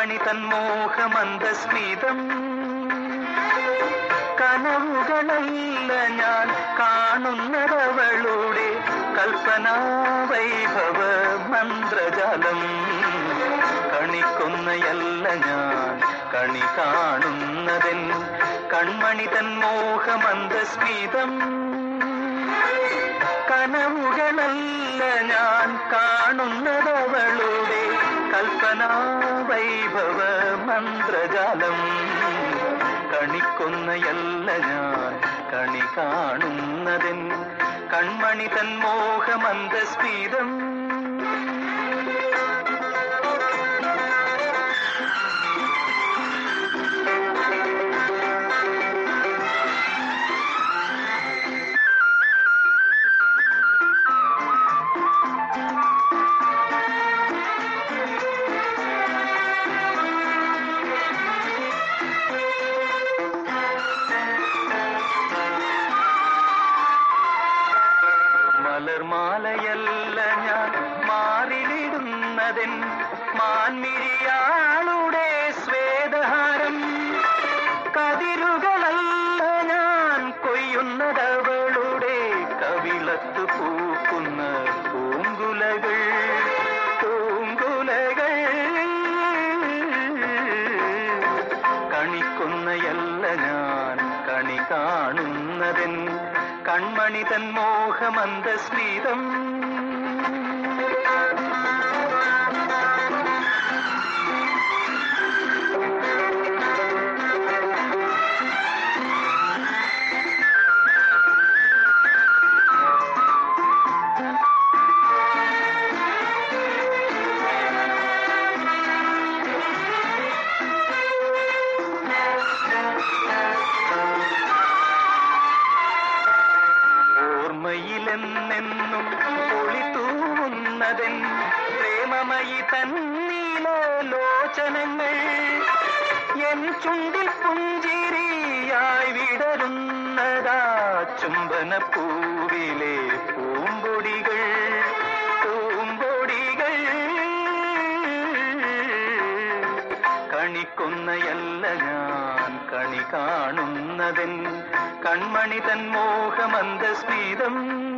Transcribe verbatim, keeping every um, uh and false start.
കൺമണി തന്മോഹമന്ദസ്മിതം കനവുകളല്ല ഞാൻ കാണുന്നതവളുടെ കൽപ്പനാ വൈഭവ മന്ത്രജാലം. കണിക്കൊന്നയല്ല ഞാൻ കണി കാണുന്നതെൻ കൺമണി തന്മോഹമന്ദസ്മിതം കനവുകളല്ല ഞാൻ കാണുന്നതവളുടെ കൽപ്പനാ വൈഭവ മന്ത്രജാലം. കണിക്കൊന്നയല്ല ഞാൻ കണി കാണുന്നതെൻ കൺമണി തന്മോഹമന്ദസ്മിതം. മലർമാലയല്ല ഞാൻ മാറിലിടുന്നതെൻ മാൻമിരിയാളുടെ സ്വേദഹാരം. കതിരുകളല്ല ഞാൻ കൊയ്യുന്നതവളുടെ കവിളത്ത് പൂക്കുന്ന പൂങ്കുലകൾ പൂങ്കുലകൾ. കണിക്കൊന്നയല്ല ഞാൻ കണി കാണുന്നതെൻ കൺമണി തന്മോഹമന്ദസ്മിതം. ഓർമ്മയിലെന്നെന്നും ഒളിതൂവുന്നതെൻ പ്രേമമയി തന്നീലോചനങ്ങൾ. എൻ ചുണ്ടിൽ പുഞ്ചിരിയായി വിടരുന്നതാ ചുംബനപ്പൂവിലെ പൂമ്പൊടികൾ പൂമ്പൊടികൾ. കണിക്കൊന്നയല്ല ഞാൻ കണി കാണുന്നതെൻ കൺമണി തന്മോഹമന്ദസ്മിതം.